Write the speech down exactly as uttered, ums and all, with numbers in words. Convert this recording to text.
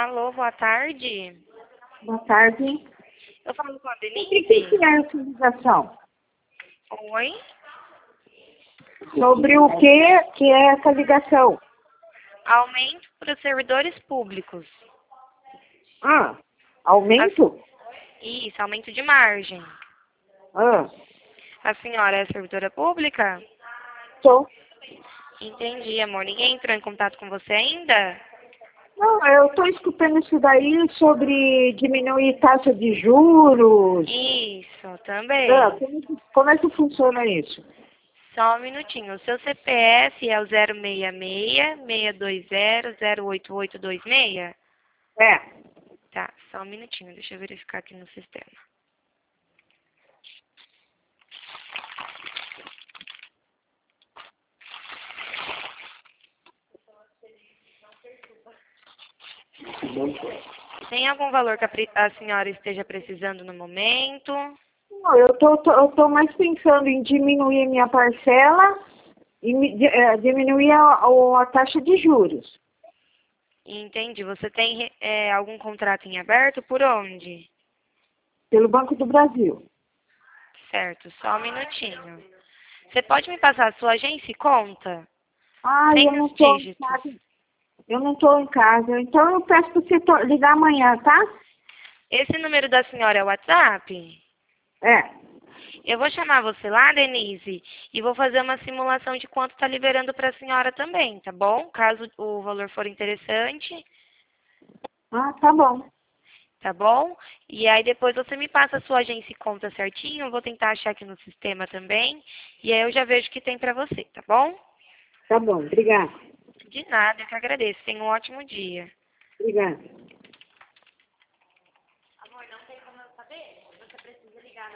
Alô, boa tarde. Boa tarde. Eu falo com a O que, Denise. que é essa ligação? Oi? Sobre o que, que é essa ligação? Aumento para os servidores públicos. Ah, aumento? Isso, aumento de margem. Ah, A senhora é servidora pública? sou. Entendi, amor. Ninguém entrou em contato com você ainda? Não, eu estou escutando isso daí sobre diminuir taxa de juros. Isso, também. Ah, como, que- como é que funciona isso? Só um minutinho. O seu C P F é o zero seis seis, seis dois zero, zero oito oito dois seis? É, Tá, só um minutinho. Deixa eu verificar aqui no sistema. Tem algum valor que a, pre- a senhora esteja precisando no momento? não, eu tô, tô- eu tô mais pensando em diminuir minha parcela e me- di- eh, diminuir a, a- a taxa de juros. Entendi. Você tem é, algum contrato em aberto? Por onde? Pelo Banco do Brasil. Certo, só um minutinho. Você pode me passar a sua agência e conta? Ah, eu Sem não os estou em dígitos. casa. Eu não estou em casa. Então eu peço para você to- ligar amanhã, tá? Esse número da senhora é o WhatsApp? É. Eu vou chamar você lá, Denise, e vou fazer uma simulação de quanto está liberando para a senhora também, tá bom? Caso o valor for interessante, Ah, tá bom. tá bom? E aí depois você me passa a sua agência e conta certinho, eu vou tentar achar aqui no sistema também, e aí eu já vejo o que tem para você, tá bom? Tá bom. Obrigada. De nada, eu que agradeço. Tenha um ótimo dia. Obrigada.